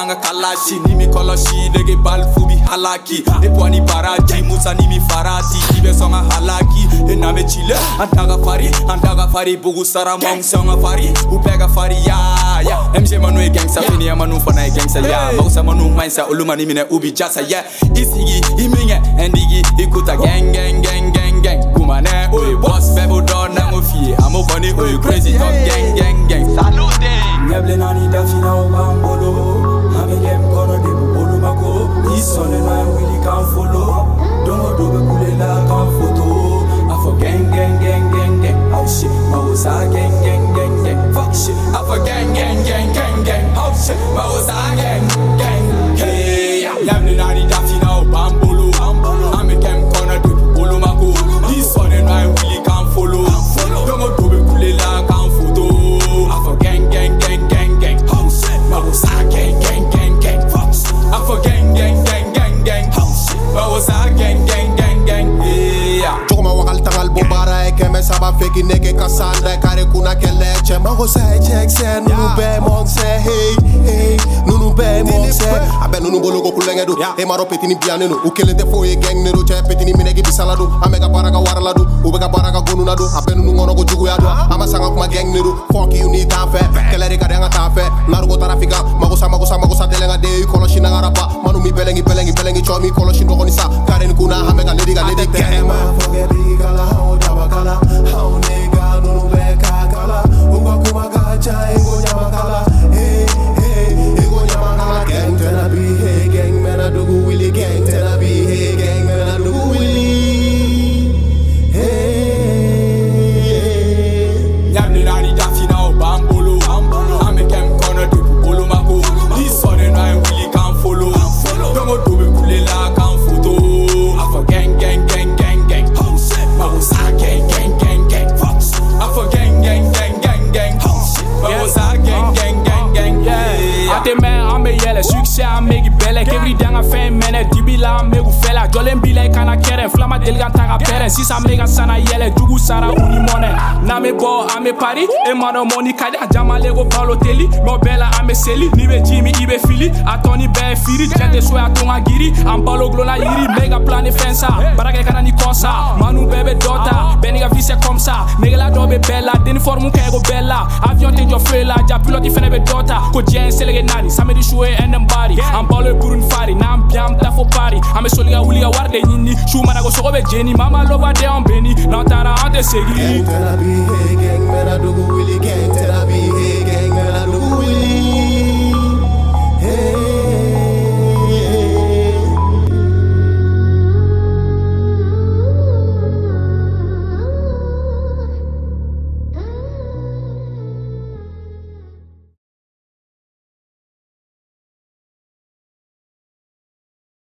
nanga kalashi Nimi koloshi nege bal fubi halaki Epwani baraji musa nimi farati Ibe songa halaki Ename chile Andaga fari Bugu sara mong songa fari Upega fari ya MC manu e gangsta Fini ya manu fana e gangsta ya Mausa manu mainsa Uluma nimi ne ubi jasa ya Isigi iminge Endigi ikuta gang Kumane oi boss bebo don nango fie Amo koni oi crazy top gang Salute Nyable nani dafina o bambolo Ame game kono de bulu mako Isone na wili kan follow Dongo dobe kulela kan photo Afo gang Oh shit, Mausa gang Fuck shit, Afo gang Oh shit, Mausa gang Hey, nyable nani dafina o bambolo Ame game kono de bulu mako Isone na wili kan follow Dongo dobe kulela kan photo Afo gang Oh shit, Mausa gang Fuck shit, Afo gang Oh shit, Mausa gang Yeah. Jogma wakal tangal bobara keme saba feki neke kasanda kare kuna keleche Mango say check sen nunu be mong say hey nunu be mong say abe nunu bolo go kulenge do e maro petini bianenu ukelente fo e gang nedo che petini minegi bisaladu amega baraka waraladu ubega baraka gonu nadu abe nunu ngono go jugu yado ama sanga kuma gang nedo fuck you need time fe kelere kare nga time fe naru go tarafika mago sa delenga de koloshi na garapa manu mi belengi chomi koloshi ndo konisa kare ni kuna amega lady gang forget the kala how jaba kala how nega no be kala unga kuma gacha ego jaba kala hey ego jaba kala gang tena be hey gang mena dogu willy gang tena be hey gang mena dogu willy hey nyamni nani dafina o bambolo ame kem kono de bulu mako isone na willy kan follow dongo dobe kulela kan photo afa gang Mausa gang Fuck Afo gang Mausa gang Ate men ame yele succès amegi belle Every day nga fen mene dibila amegu fela Jolen bila kana keren flama delgan taga peren Sisa mega sana yele jugu sara uni mone Name bo ame pari e mano moni kadi Ajama lego balo teli Mo bela ame seli Nibe Jimmy ibe fili Atoni be firi Jente soe atonga giri Ambalo glona yiri Mega plane fensa Barake kana ni kosa Manu bebe dota Beniga vise comme ça Negela dobe bella Deni formu kego bella Avion te jo fela Ja pilote fene be dota Ko jen selege nani Samedi shoe enem bari Ambalo burun fari Nam biam tafo pari Ame soliga wuliga warde nyini Shuma na go sogo be jeni Mama lova de on beni Nantara ante segi gang tena be hey gang mena